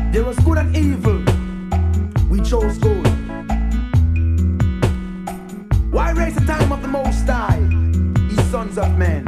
There was good and evil. We chose good. Why raise the time of the Most High, ye sons of men?